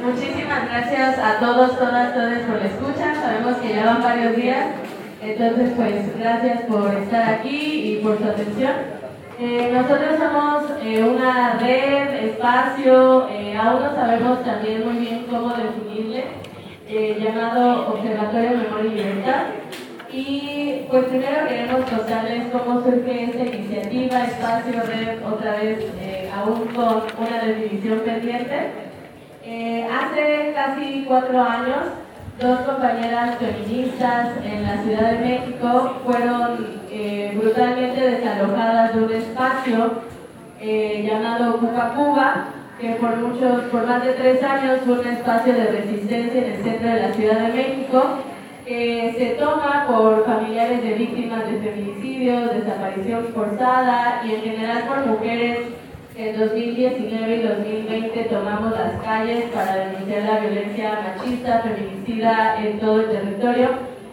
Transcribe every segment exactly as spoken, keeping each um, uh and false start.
Muchísimas gracias a todos, todas, todos por la escucha. Sabemos que ya van varios días, entonces pues gracias por estar aquí y por su atención. Eh, nosotros somos eh, una red, espacio, eh, aún no sabemos también muy bien cómo definirle, eh, llamado Observatorio Memoria y Libertad. Y pues primero queremos contarles cómo surge esta iniciativa, espacio, red, otra vez eh, aún con una definición pendiente. Eh, hace casi cuatro años, dos compañeras feministas en la Ciudad de México fueron eh, brutalmente desalojadas de un espacio eh, llamado Cuba Cuba, que por muchos, por más de tres años fue un espacio de resistencia en el centro de la Ciudad de México, que se toma por familiares de víctimas de feminicidios, desaparición forzada y en general por mujeres. En dos mil diecinueve y dos mil veinte tomamos las calles para denunciar la violencia machista, feminicida en todo el territorio.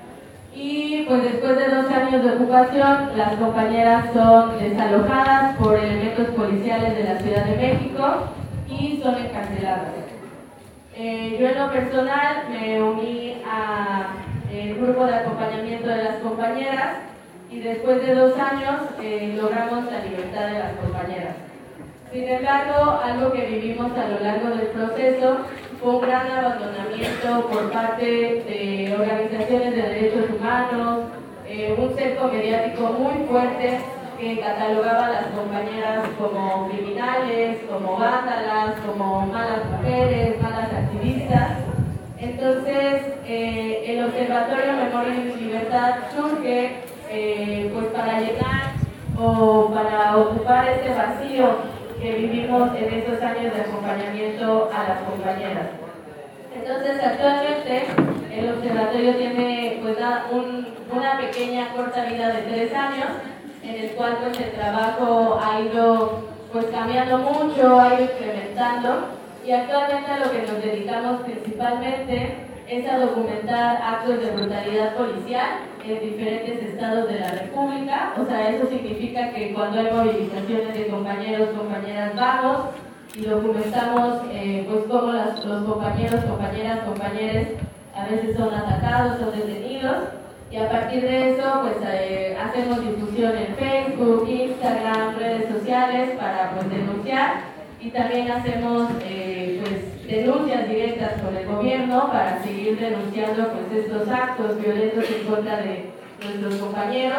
Y pues después de dos años de ocupación, las compañeras son desalojadas por elementos policiales de la Ciudad de México y son encarceladas. Eh, yo en lo personal me uní al grupo de acompañamiento de las compañeras y después de dos años eh, logramos la libertad de las compañeras. Sin embargo, algo que vivimos a lo largo del proceso fue un gran abandonamiento por parte de organizaciones de derechos humanos, eh, un cerco mediático muy fuerte que catalogaba a las compañeras como criminales, como vándalas, como malas mujeres, malas activistas. Entonces, eh, el Observatorio Memoria y Libertad surge eh, pues para llenar o para ocupar este vacío que vivimos en estos años de acompañamiento a las compañeras. Entonces, actualmente el observatorio tiene pues, un, una pequeña corta vida de tres años, en el cual pues, el trabajo ha ido pues, cambiando mucho, ha ido incrementando, y actualmente a lo que nos dedicamos principalmente es a documentar actos de brutalidad policial en diferentes estados de la República. O sea, eso significa que cuando hay movilizaciones de compañeros, compañeras, vamos y documentamos eh, pues cómo las, los compañeros, compañeras, compañeros a veces son atacados, son detenidos, y a partir de eso pues eh, hacemos difusión en Facebook, Instagram, redes sociales para pues denunciar, y también hacemos eh, pues denuncias directas con el gobierno para seguir denunciando pues estos actos violentos en contra de nuestros compañeros.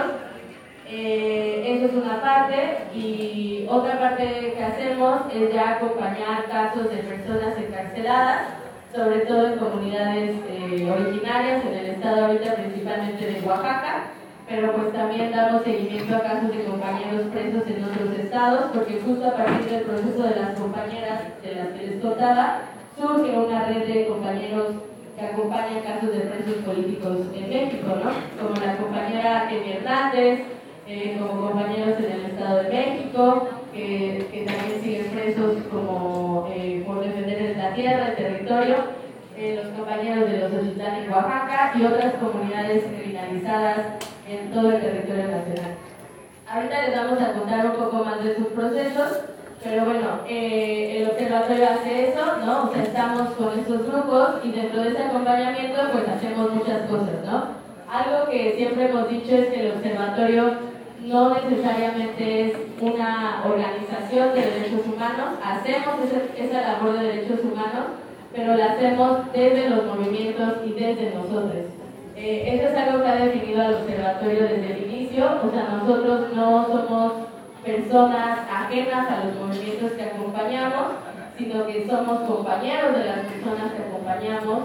Eh, eso es una parte, y otra parte que hacemos es ya acompañar casos de personas encarceladas, sobre todo en comunidades eh, originarias en el estado ahorita principalmente de Oaxaca, pero pues también damos seguimiento a casos de compañeros presos en otros estados, porque justo a partir del proceso de las compañeras de las que les contaba, surge una red de compañeros que acompañan casos de presos políticos en México, ¿no? Como la compañera Kenia Hernández, eh, como compañeros en el Estado de México, que, que también siguen presos como eh, por defender la tierra, el territorio, eh, los compañeros de los Ochitlán en Oaxaca y otras comunidades criminalizadas en todo el territorio nacional. Ahorita les vamos a contar un poco más de sus procesos, pero bueno, eh, el observatorio hace eso, ¿no? O sea, estamos con estos grupos y dentro de ese acompañamiento pues hacemos muchas cosas, ¿no? Algo que siempre hemos dicho es que el observatorio no necesariamente es una organización de derechos humanos, hacemos ese, esa labor de derechos humanos, pero la hacemos desde los movimientos y desde nosotros. Eh, eso es algo que ha definido al observatorio desde el inicio, o sea, nosotros no somos personas ajenas a los movimientos que acompañamos, sino que somos compañeros de las personas que acompañamos,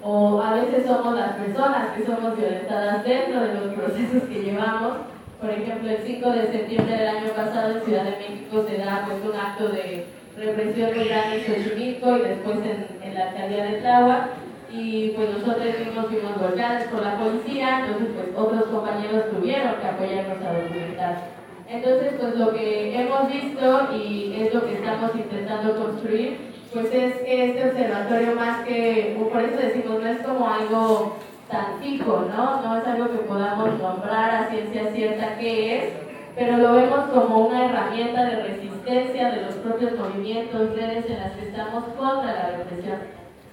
o a veces somos las personas que somos violentadas dentro de los procesos que llevamos. Por ejemplo, el cinco de septiembre del año pasado en Ciudad de México se da pues, un acto de represión muy grande en Xochimilco y después en, en la alcaldía de Tláhuac, y pues nosotros mismos fuimos golpeados por la policía, entonces pues otros compañeros tuvieron que apoyarnos a documentar. Entonces pues lo que hemos visto y es lo que estamos intentando construir, pues es que este observatorio más que, por eso decimos, no es como algo tan fijo, ¿no? No es algo que podamos nombrar a ciencia cierta qué es, pero lo vemos como una herramienta de resistencia de los propios movimientos, redes en las que estamos contra la represión.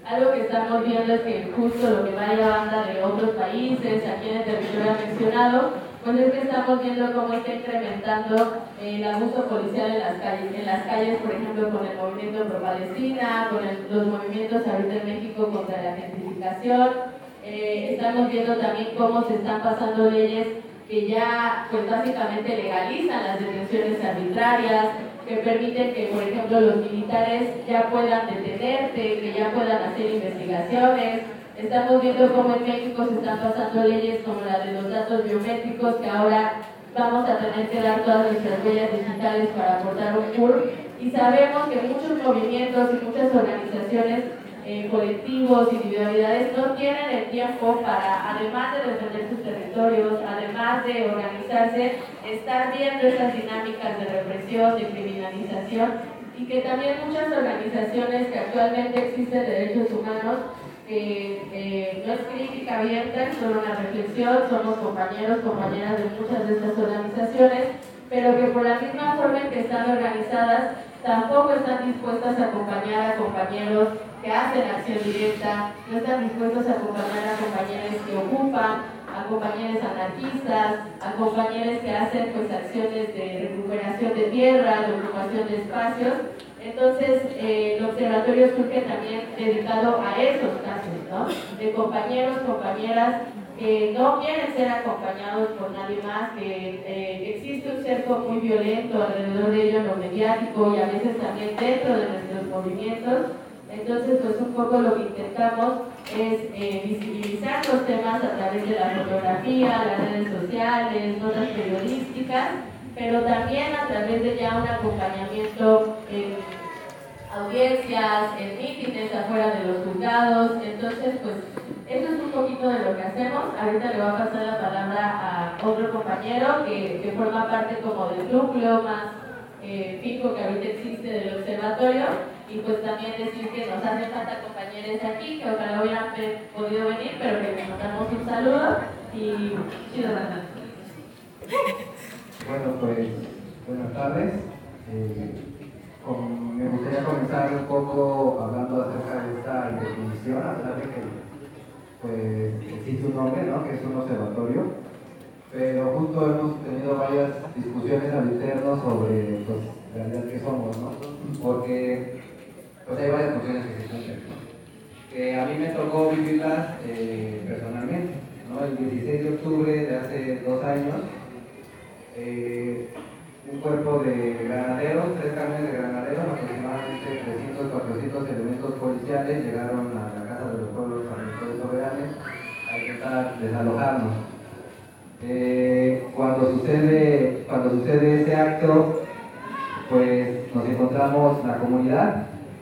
Algo que estamos viendo es que justo lo que vaya banda de otros países, aquí en el territorio mencionado, pues es que estamos viendo cómo está incrementando el abuso policial en las calles, en las calles por ejemplo, con el movimiento pro-Palestina, con el, los movimientos ahorita en México contra la gentrificación. Eh, estamos viendo también cómo se están pasando leyes que ya, pues básicamente legalizan las detenciones arbitrarias, que permiten que, por ejemplo, los militares ya puedan detenerte, que ya puedan hacer investigaciones. Estamos viendo cómo en México se están pasando leyes como la de los datos biométricos, que ahora vamos a tener que dar todas nuestras huellas digitales para aportar un C U R. Y sabemos que muchos movimientos y muchas organizaciones, eh, colectivos, individualidades, no tienen el tiempo para, además de defender sus territorios, además de organizarse, estar viendo esas dinámicas de represión, de criminalización, y que también muchas organizaciones que actualmente existen de derechos humanos, que eh, no es crítica abierta, es solo una reflexión, somos compañeros, compañeras de muchas de estas organizaciones, pero que por la misma forma en que están organizadas, tampoco están dispuestas a acompañar a compañeros que hacen acción directa, no están dispuestos a acompañar a compañeros que ocupan, a compañeros anarquistas, a compañeros que hacen pues acciones de recuperación de tierra, de ocupación de espacios. Entonces, eh, el observatorio surge también dedicado a esos casos, ¿no? De compañeros, compañeras que no quieren ser acompañados por nadie más, que eh, existe un cerco muy violento alrededor de ellos en lo mediático y a veces también dentro de nuestros movimientos. Entonces, pues un poco lo que intentamos es eh, visibilizar los temas a través de la fotografía, las redes sociales, notas periodísticas, pero también a través de ya un acompañamiento en audiencias, en mítines afuera de los juzgados. Entonces, pues eso es un poquito de lo que hacemos. Ahorita le voy a pasar la palabra a otro compañero que, que forma parte como del núcleo más eh, fijo que ahorita existe del observatorio, y pues también decir que nos hacen falta compañeros aquí, que ojalá hubieran podido venir, pero que les mandamos un saludo y chido, ¿verdad? Pues, buenas tardes. Eh, con, me gustaría comenzar un poco hablando acerca de esta definición, a pesar de que pues, existe un nombre, ¿no? Que es un observatorio, pero justo hemos tenido varias discusiones al interno sobre pues, la realidad que somos, ¿no? Porque pues, hay varias funciones que se cumplen, ¿no? Que a mí me tocó vivirlas eh, personalmente, ¿no? El dieciséis de octubre de hace dos años, Eh, un cuerpo de granaderos, tres camiones de granaderos, aproximadamente trescientos, cuatrocientos elementos policiales llegaron a la Casa de los Pueblos Agricultores Soberanos a intentar desalojarnos. Eh, cuando, sucede, cuando sucede ese acto, pues nos encontramos la comunidad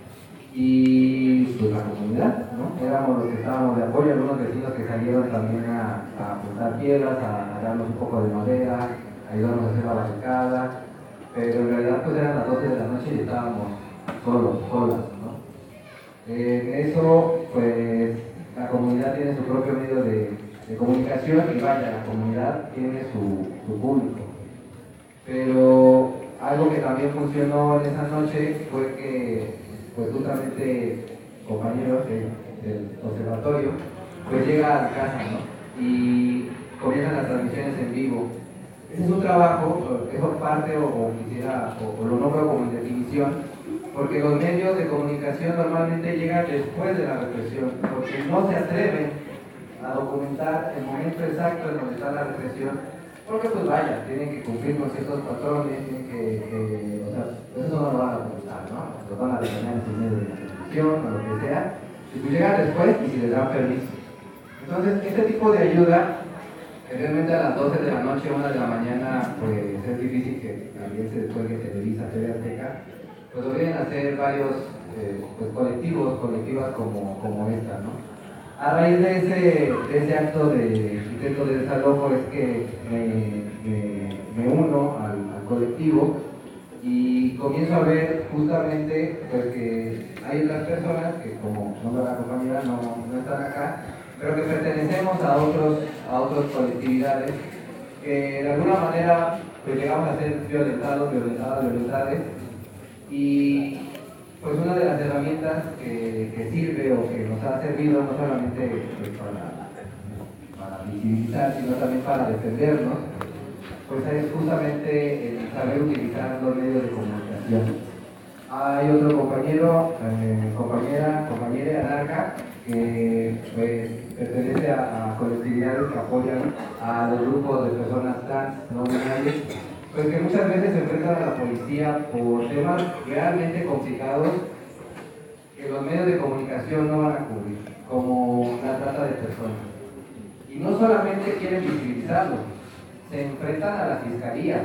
y pues la comunidad, ¿no? Éramos los que estábamos de apoyo, algunos vecinos que salieron también a, a apuntar piedras, a, a darnos un poco de madera, ayudarnos a hacer la barricada, pero en realidad pues eran las doce de la noche y estábamos solos, solas, ¿no? En eso pues la comunidad tiene su propio medio de, de comunicación y vaya, la comunidad tiene su, su público. Pero algo que también funcionó en esa noche fue que pues justamente compañeros de, del observatorio pues llega a la casa, ¿no? Y comienzan las transmisiones en vivo. Ese es un trabajo, eso parte o, o quisiera, o, o lo nombro como en definición, porque los medios de comunicación normalmente llegan después de la represión, porque no se atreven a documentar el momento exacto en donde está la represión, porque pues vaya, tienen que cumplir con ciertos patrones, tienen que, que o sea, pues eso no lo van a documentar, ¿no? Lo van a detener en sus medios de televisión o lo que sea, y pues llegan después y si les dan permiso. Entonces, este tipo de ayuda, realmente a las doce de la noche, una de la mañana, pues es difícil que también se descuelgue Televisa, T V Azteca, pues lo vienen a hacer varios eh, pues, colectivos, colectivas como, como esta, ¿no? A raíz de ese, de ese acto de intento de desalojo es que me, me, me uno al, al colectivo y comienzo a ver justamente pues, que hay otras personas que, como no la compañera, no, no están acá, pero que pertenecemos a otros a otras colectividades que de alguna manera pues, llegamos a ser violentados, violentadas, violentadas y pues una de las herramientas que, que sirve o que nos ha servido no solamente pues, para, para visibilizar, sino también para defendernos, pues es justamente el saber utilizar los medios de comunicación. Hay otro compañero, eh, compañera, compañera anarca, que pues, pertenece a, a colectividades que apoyan a los grupos de personas trans, no binarias, pues que muchas veces se enfrentan a la policía por temas realmente complicados que los medios de comunicación no van a cubrir, como la trata de personas. Y no solamente quieren visibilizarlo, se enfrentan a las fiscalías.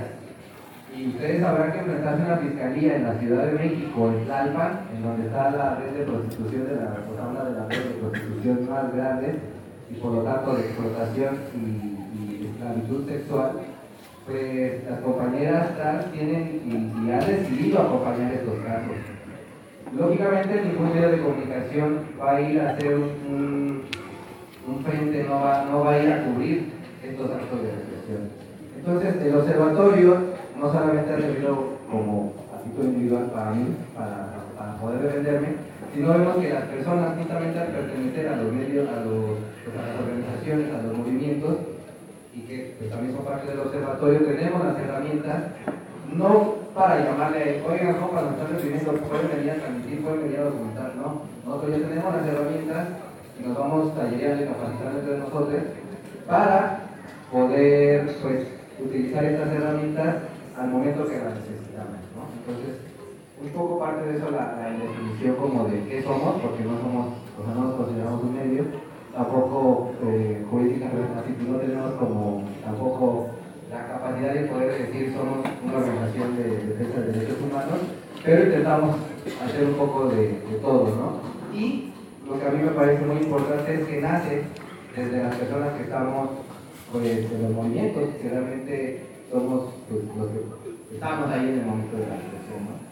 Y ustedes sabrán que enfrentarse a una fiscalía en la Ciudad de México, en Tlalpan, en donde está la red de prostitución, de la, pues, una de las redes de prostitución más grandes, y por lo tanto de explotación y, y esclavitud sexual, pues las compañeras trans tienen y, y han decidido acompañar estos casos. Lógicamente ningún medio de comunicación va a ir a hacer un, un, un frente, no va, no va a ir a cubrir estos actos de represión. Entonces el observatorio no solamente ha servido como a título individual para mí, para, para poder defenderme, sino vemos que las personas justamente al pertenecer a los medios, a, los, pues a las organizaciones, a los movimientos, y que pues, también son parte del observatorio, tenemos las herramientas, no para llamarle, oigan, no, cuando están reprimiendo, pueden venir a transmitir, pueden venir a documentar, no. Nosotros ya tenemos las herramientas y nos vamos tallereando y capacitando entre nosotros para poder pues, utilizar estas herramientas al momento que las necesitamos, ¿no? Entonces, un poco parte de eso la, la definición como de qué somos, porque no somos, o sea, no nos consideramos un medio, tampoco eh, jurídicamente así, no tenemos como tampoco la capacidad de poder decir somos una organización de defensa de derechos humanos, pero intentamos hacer un poco de, de todo, ¿no? Y lo que a mí me parece muy importante es que nace desde las personas que estamos pues, en los movimientos, que realmente somos pues, los que estamos ahí en el momento de la represión, ¿no?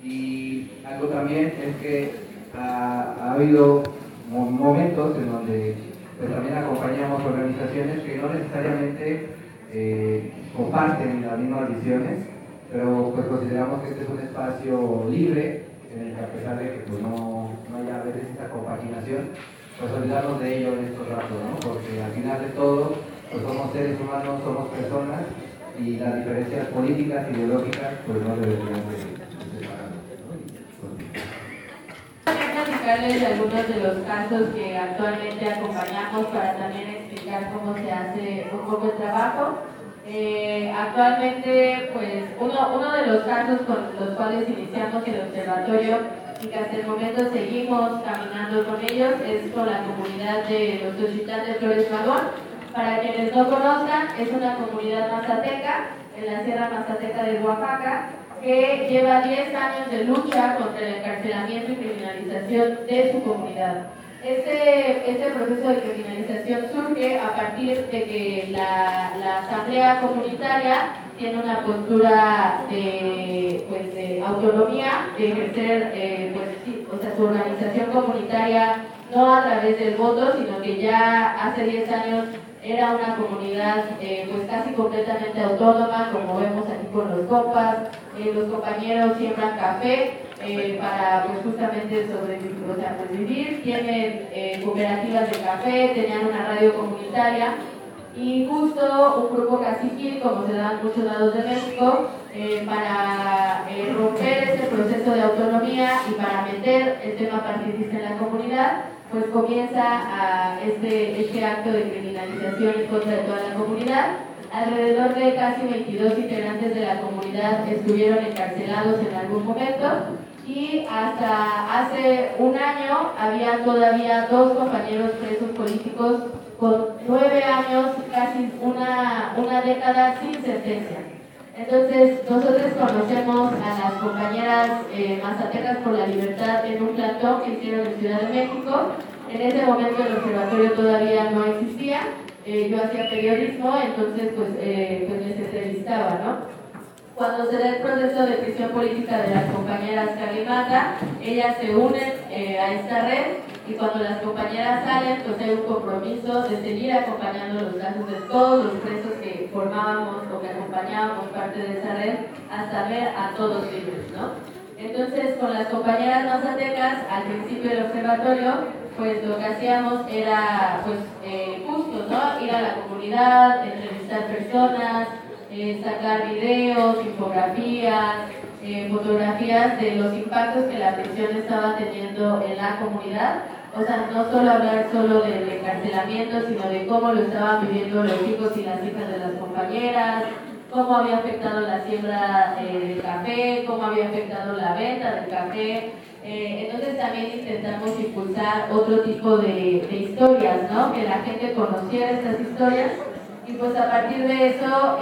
Y algo también es que ha, ha habido momentos en donde pues, también acompañamos organizaciones que no necesariamente eh, comparten las mismas visiones, pero pues consideramos que este es un espacio libre en el que a pesar de que pues, no, no haya a veces esa compaginación, pues olvidarnos de ello en estos ratos, ¿no? Porque al final de todo pues, somos seres humanos, somos personas y las diferencias políticas, ideológicas, pues no deberían de separarnos, ¿no? Voy a platicarles de algunos de los casos que actualmente acompañamos para también explicar cómo se hace un poco el trabajo. Eh, actualmente, pues uno, uno de los casos con los cuales iniciamos el observatorio y que hasta el momento seguimos caminando con ellos es con la comunidad de los Xochitlán de Flores Magón. Para quienes no conozcan, es una comunidad mazateca en la Sierra Mazateca de Oaxaca que lleva diez años de lucha contra el encarcelamiento y criminalización de su comunidad. Este, este proceso de criminalización surge a partir de que la, la asamblea comunitaria tiene una postura de, pues, de autonomía, de ejercer eh, pues, sí, o sea, su organización comunitaria no a través del voto, sino que ya hace diez años era una comunidad eh, pues casi completamente autónoma, como vemos aquí con los compas. Eh, los compañeros siembran café eh, para pues justamente sobrevivir, o sea, pues vivir, tienen eh, cooperativas de café, tenían una radio comunitaria y justo un grupo caciquil, como se da en muchos lados de México, eh, para eh, romper ese proceso de autonomía y para meter el tema partidista en la comunidad, pues comienza a este, este acto de criminalización en contra de toda la comunidad. Alrededor de casi veintidós integrantes de la comunidad estuvieron encarcelados en algún momento y hasta hace un año había todavía dos compañeros presos políticos con nueve años, casi una, una década sin sentencia. Entonces, nosotros conocemos a las compañeras eh, mazatecas por la libertad en un plantón que hicieron en Ciudad de México. En ese momento el observatorio todavía no existía, eh, yo hacía periodismo, entonces pues, eh, pues les entrevistaba, ¿no? Cuando se da el proceso de prisión política de las compañeras Calimata, ellas se unen eh, a esta red y cuando las compañeras salen, pues hay un compromiso de seguir acompañando los casos de todos los presos que formábamos o que acompañábamos parte de esa red hasta ver a todos libres, ¿no? Entonces, con las compañeras mazatecas, al principio del observatorio, pues lo que hacíamos era, pues, eh, justo, ¿no? Ir a la comunidad, entrevistar personas, eh, sacar videos, infografías, eh, fotografías de los impactos que la prisión estaba teniendo en la comunidad. O sea, no solo hablar solo del encarcelamiento, sino de cómo lo estaban viviendo los hijos y las hijas de las compañeras, cómo había afectado la siembra eh, del café, cómo había afectado la venta del café. Eh, entonces también intentamos impulsar otro tipo de, de historias, ¿no? Que la gente conociera estas historias, y pues a partir de eso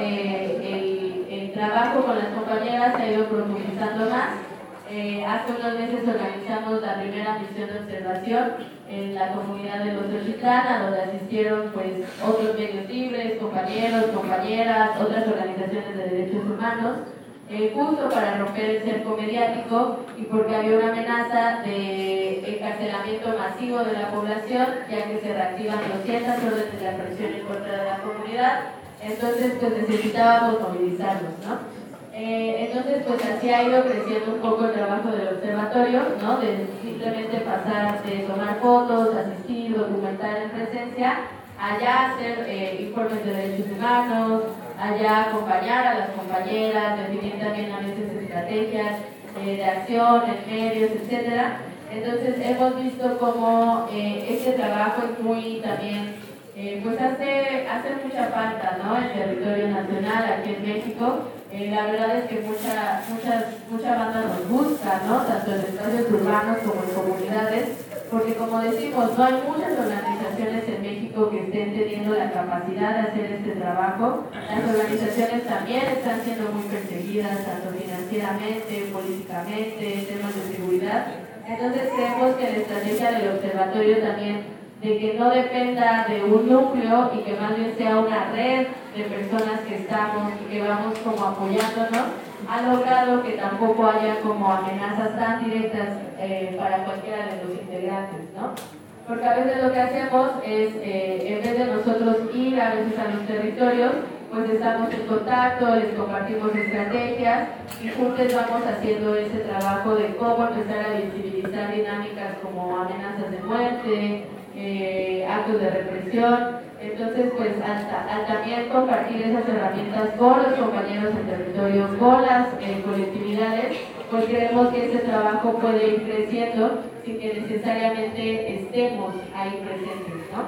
eh, el, el trabajo con las compañeras se ha ido profundizando más. Eh, hace unos meses organizamos la primera misión de observación en la comunidad de Los Xochitlán, a donde asistieron pues otros medios libres, compañeros, compañeras, otras organizaciones de derechos humanos, eh, justo para romper el cerco mediático y porque había una amenaza de encarcelamiento masivo de la población, ya que se reactivan doscientas órdenes de aprehensión en contra de la comunidad. Entonces pues necesitábamos movilizarnos, ¿no? Eh, entonces, pues así ha ido creciendo un poco el trabajo del observatorio, ¿no? De simplemente pasar de tomar fotos, asistir, documentar en presencia, allá hacer eh, informes de derechos humanos, allá acompañar a las compañeras, definir también a veces estrategias eh, de acción en medios, etcétera. Entonces, hemos visto cómo eh, este trabajo es muy también, eh, pues hace, hace mucha falta, ¿no? En territorio nacional, aquí en México. Eh, la verdad es que mucha, mucha, mucha banda nos busca, ¿no? Tanto en espacios urbanos como en comunidades, porque como decimos, no hay muchas organizaciones en México que estén teniendo la capacidad de hacer este trabajo. Las organizaciones también están siendo muy perseguidas, tanto financieramente, políticamente, en temas de seguridad. Entonces creemos que la estrategia del observatorio también, de que no dependa de un núcleo y que más bien sea una red de personas que estamos y que vamos como apoyándonos, ha logrado que tampoco haya como amenazas tan directas eh, para cualquiera de los integrantes, ¿no? Porque a veces lo que hacemos es, eh, en vez de nosotros ir a veces a los territorios, pues estamos en contacto, les compartimos estrategias y juntos vamos haciendo ese trabajo de cómo empezar a visibilizar dinámicas como amenazas de muerte, Eh, actos de represión. Entonces, pues al, al también compartir esas herramientas con los compañeros en territorio, con las eh, colectividades, pues creemos que ese trabajo puede ir creciendo sin que necesariamente estemos ahí presentes, ¿no?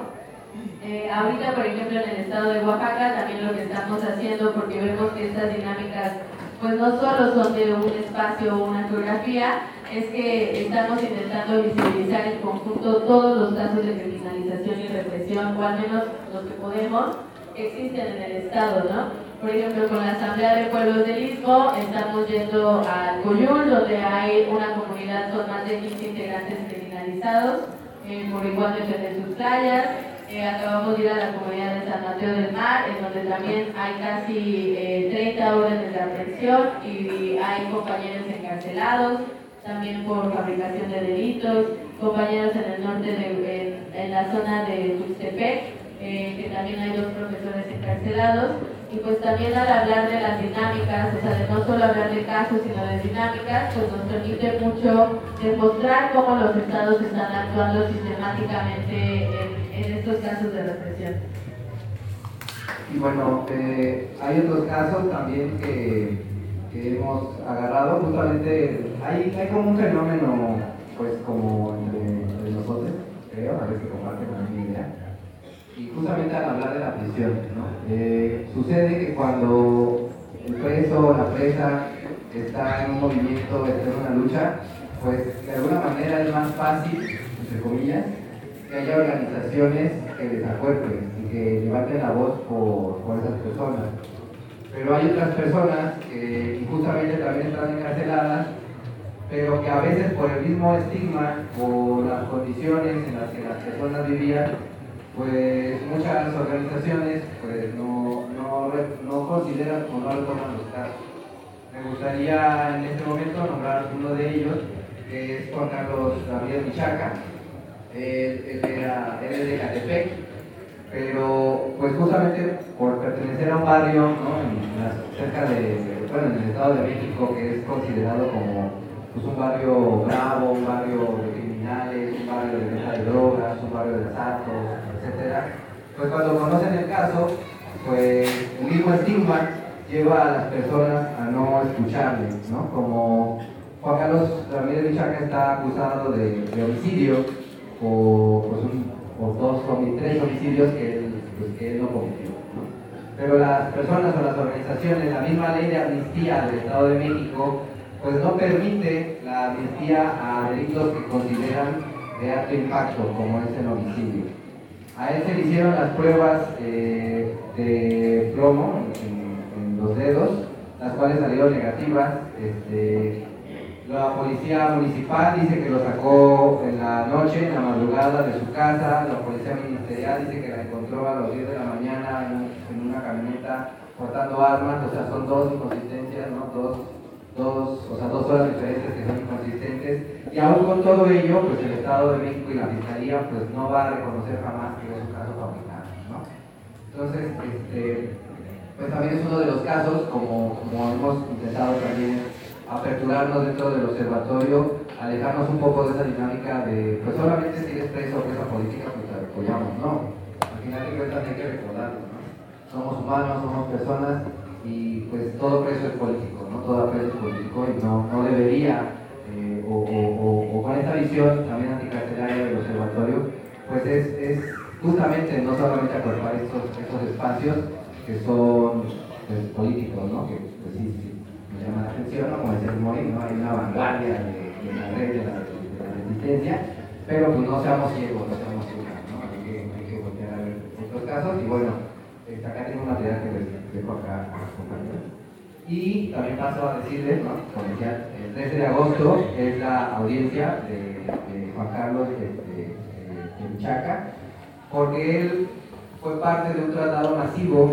Eh, ahorita, por ejemplo, en el estado de Oaxaca, también lo que estamos haciendo, porque vemos que estas dinámicas pues no solo son de un espacio o una geografía, es que estamos intentando visibilizar en conjunto todos los casos de criminalización y represión, o al menos los que podemos, que existen en el estado, ¿no? Por ejemplo, con la Asamblea de Pueblos del Istmo, estamos yendo al Coyul, donde hay una comunidad con más de quince integrantes criminalizados, eh, por igual defender sus playas. Eh, acabamos de ir a la comunidad de San Mateo del Mar, en donde también hay casi eh, treinta órdenes de aprehensión y hay compañeros encarcelados, también por fabricación de delitos, compañeros en el norte, de, en, en la zona de Tuxtepec, eh, que también hay dos profesores encarcelados. Y pues también al hablar de las dinámicas, o sea, de no solo hablar de casos, sino de dinámicas, pues nos permite mucho demostrar cómo los estados están actuando sistemáticamente en en estos casos de represión. Y bueno, eh, hay otros casos también que, que hemos agarrado, justamente hay, hay como un fenómeno, pues como entre, entre nosotros, creo, a ver si comparten la misma idea, y justamente al hablar de la prisión, ¿no? Eh, sucede que cuando el preso o la presa está en un movimiento, está en una lucha, pues de alguna manera es más fácil, entre comillas, que haya organizaciones que les acuerpen y que levanten la voz por, por esas personas. Pero hay otras personas que injustamente también están encarceladas, pero que a veces por el mismo estigma, por las condiciones en las que las personas vivían, pues muchas organizaciones pues no, no, no consideran o no retoman los casos. Me gustaría en este momento nombrar uno de ellos, que es Juan Carlos Gabriel Michaca. Él, él, era, él es de Catepec, pero pues justamente por pertenecer a un barrio, ¿no? en la, cerca de, bueno, en el Estado de México, que es considerado como pues un barrio bravo, un barrio de criminales, un barrio de venta de drogas, un barrio de asaltos, etcétera. Pues cuando conocen el caso, pues el mismo estigma lleva a las personas a no escucharle, ¿no? Como Juan Carlos Ramírez Michaca está acusado de, de homicidio por, pues un, por dos, tres homicidios que él, pues, que él no cometió, ¿no? Pero las personas o las organizaciones, la misma ley de amnistía del Estado de México, pues no permite la amnistía a delitos que consideran de alto impacto, como es el homicidio. A él se le hicieron las pruebas eh, de plomo en, en los dedos, las cuales salieron negativas. Este, la policía municipal dice que lo sacó en la noche, en la madrugada de su casa. La policía ministerial dice que la encontró a las diez de la mañana en, en una camioneta portando armas. O sea, son dos inconsistencias, ¿no? Dos, dos, o sea, dos horas diferentes que son inconsistentes. Y aún con todo ello, pues el Estado de México y la Fiscalía pues no va a reconocer jamás que es un caso fabricado, ¿no? Entonces, este, pues también es uno de los casos, como, como hemos intentado también aperturarnos dentro del observatorio, alejarnos un poco de esa dinámica de, pues solamente si eres preso o presa política, pues te apoyamos, no. Al final de cuentas hay que recordarlo, ¿no? Somos humanos, somos personas y pues todo preso es político, ¿no? Todo preso es político y no, no debería, eh, o, o, o, o con esta visión también anticarcelaria del observatorio, pues es, es justamente no solamente acorpar estos, estos espacios que son pues, políticos, ¿no? Que pues sí, sí me llama la atención, ¿no? Como decía Morin, ¿no? Hay una vanguardia de, de la red de la, de la resistencia, pero pues no seamos ciegos, no seamos ciegos, ¿no? Hay que, hay que voltear a ver otros casos y bueno, este, acá tengo un material que les dejo acá a los compañeros. Y también paso a decirles, ¿no? Como decía, el trece de agosto es la audiencia de, de Juan Carlos este, de Michaca, porque él fue parte de un traslado masivo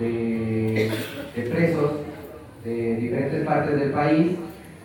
de, de presos de diferentes partes del país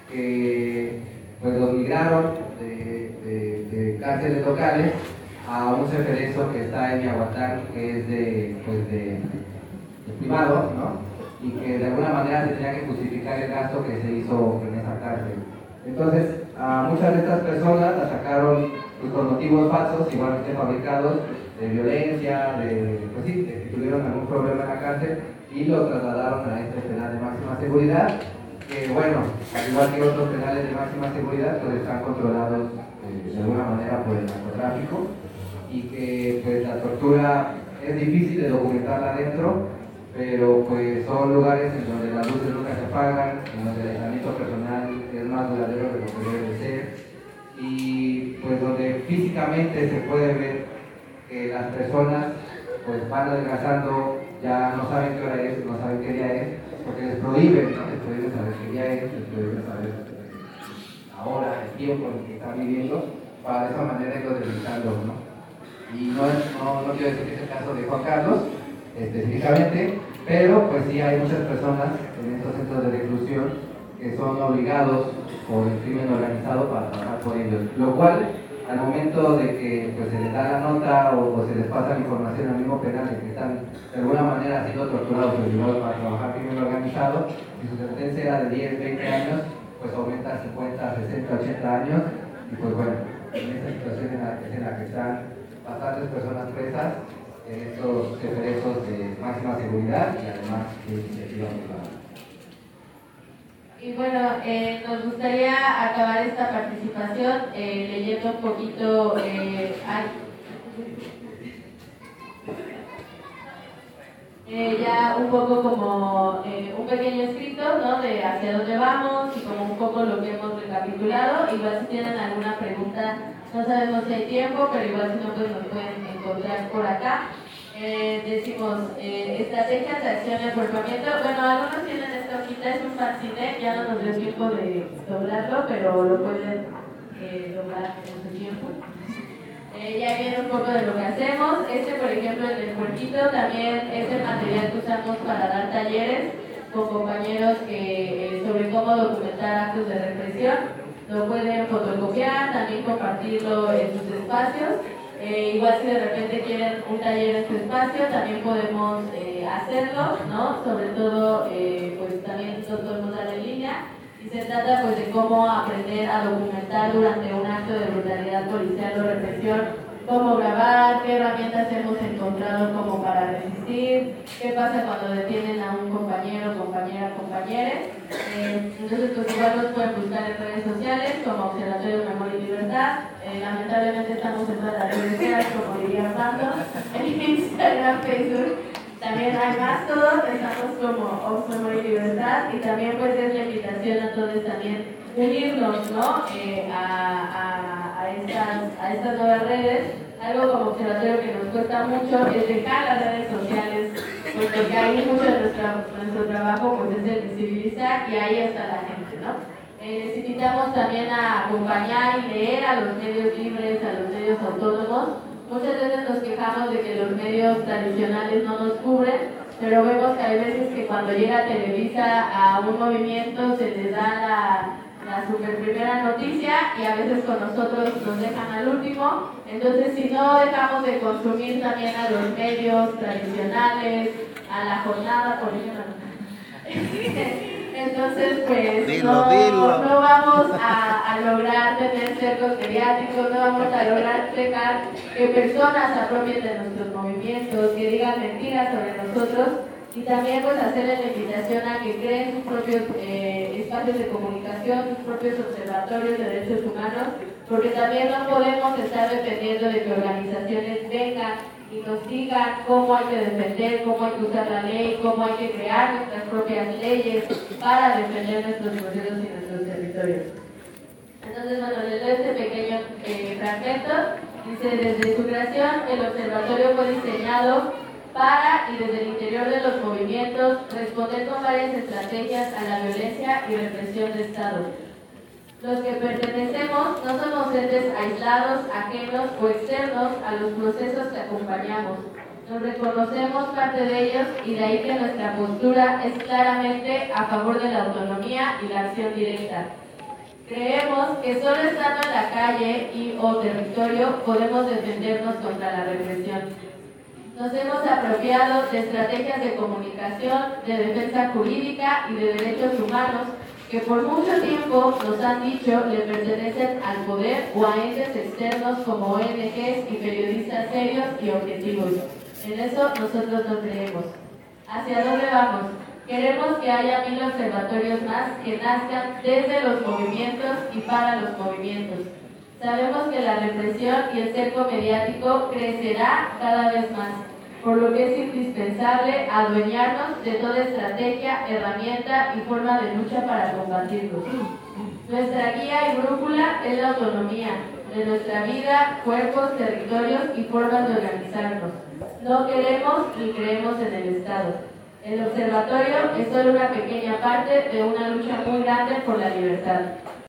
que pues los migraron de, de, de cárceles locales a un ceferezo que está en Miahuatlán, que es de, pues de, de privado, ¿no? Y que de alguna manera se tenía que justificar el gasto que se hizo en esa cárcel. Entonces, a muchas de estas personas las sacaron pues, por motivos falsos, igualmente fabricados, de violencia, de, pues sí, de que tuvieron algún problema en la cárcel y lo trasladaron a este penal de máxima seguridad, que bueno, al igual que otros penales de máxima seguridad, pues están controlados eh, de alguna manera por el narcotráfico y que pues la tortura es difícil de documentarla adentro, pero pues son lugares en donde las luces nunca se apagan, en donde el aislamiento personal es más duradero de lo que debe de ser y pues donde físicamente se puede ver que las personas pues van adelgazando, ya no saben qué hora es, no saben qué día es, porque les prohíben, ¿no? Les prohíben saber qué día es, les prohíben saber ahora, el tiempo en el que están viviendo, para de esa manera irlos debilitando, ¿no? Y no, es, no, no quiero decir que es el caso de Juan Carlos, específicamente, pero pues sí hay muchas personas en estos centros de reclusión que son obligados por el crimen organizado para trabajar por ellos, lo cual al momento de que pues, se les da la nota o, o se les pasa la información al mismo penal de que están de alguna manera siendo torturados o obligados para trabajar crimen organizado, y su sentencia era de diez, veinte años, pues aumenta a cincuenta, sesenta, ochenta años, y pues bueno, en esta situación en la, en la que están bastantes personas presas, en estos presos de máxima seguridad y además de iniciativa privada. Y bueno, eh, nos gustaría acabar esta participación eh, leyendo un poquito eh, al, eh, ya un poco como eh, un pequeño escrito, ¿no? De hacia dónde vamos y como un poco lo que hemos recapitulado. Igual si tienen alguna pregunta, no sabemos si hay tiempo, pero igual si no, pues nos pueden encontrar por acá. Eh, decimos eh, estrategias de acción y acuerpamiento. Bueno, algunos tienen esta hojita, es un fanzine, ya no nos dio tiempo de doblarlo, pero lo pueden eh, doblar en su tiempo. Eh, ya viene un poco de lo que hacemos. Este, por ejemplo, el del puerquito, también es el material que usamos para dar talleres con compañeros que, eh, sobre cómo documentar actos de represión. Lo pueden fotocopiar, también compartirlo en sus espacios. Eh, igual si de repente quieren un taller en su espacio, también podemos eh, hacerlo, ¿no? Sobre todo, eh, pues también lo podemos dar en línea. y se trata pues de cómo aprender a documentar durante un acto de brutalidad policial o represión, cómo grabar, qué herramientas hemos encontrado como para resistir, qué pasa cuando detienen a un compañero, compañera, compañeros. Eh, entonces pues igual nos pueden buscar en redes sociales como Observatorio de Memoria y Libertad. Eh, lamentablemente estamos en todas las redes sociales, como diría Armando, en Instagram, Facebook. También hay más todos, estamos como Ops Memoria y Libertad, y también pues es la invitación a todos también unirnos, ¿no? eh, a, a, a, estas, a estas nuevas redes. Algo como observatorio que nos cuesta mucho es dejar las redes sociales, pues porque ahí mucho de nuestro, nuestro trabajo pues es el visibilizar y ahí está la gente, ¿no? Eh, les invitamos también a acompañar y leer a los medios libres, a los medios autónomos. Muchas veces nos quejamos de que los medios tradicionales no nos cubren, pero vemos que hay veces que cuando llega Televisa a un movimiento se les da la, la super primera noticia y a veces con nosotros nos dejan al último. Entonces, si no dejamos de consumir también a los medios tradicionales, a la jornada, por ejemplo, entonces pues dilo, no, dilo. no vamos a, a lograr tener cercos mediáticos, no vamos a lograr dejar que personas se apropien de nuestros movimientos, que digan mentiras sobre nosotros, y también pues hacerles la invitación a que creen sus propios eh, espacios de comunicación, sus propios observatorios de derechos humanos, porque también no podemos estar dependiendo de que organizaciones vengan y nos digan cómo hay que defender, cómo hay que usar la ley, cómo hay que crear nuestras propias leyes para defender nuestros procesos y nuestros territorios. Entonces, bueno, les doy este pequeño eh, fragmento. Dice, desde su creación, el observatorio fue diseñado para, y desde el interior de los movimientos, responder con varias estrategias a la violencia y represión de Estado. Los que pertenecemos no somos entes aislados, ajenos o externos a los procesos que acompañamos. Nos reconocemos parte de ellos y de ahí que nuestra postura es claramente a favor de la autonomía y la acción directa. Creemos que solo estando en la calle y o territorio podemos defendernos contra la represión. Nos hemos apropiado de estrategias de comunicación, de defensa jurídica y de derechos humanos que por mucho tiempo nos han dicho le pertenecen al poder o a entes externos como O N Ges y periodistas serios y objetivos. En eso nosotros no creemos. ¿Hacia dónde vamos? Queremos que haya mil observatorios más que nazcan desde los movimientos y para los movimientos. Sabemos que la represión y el cerco mediático crecerá cada vez más, por lo que es indispensable adueñarnos de toda estrategia, herramienta y forma de lucha para combatirlos. Nuestra guía y brújula es la autonomía de nuestra vida, cuerpos, territorios y formas de organizarnos. No queremos ni creemos en el Estado. El observatorio es solo una pequeña parte de una lucha muy grande por la libertad.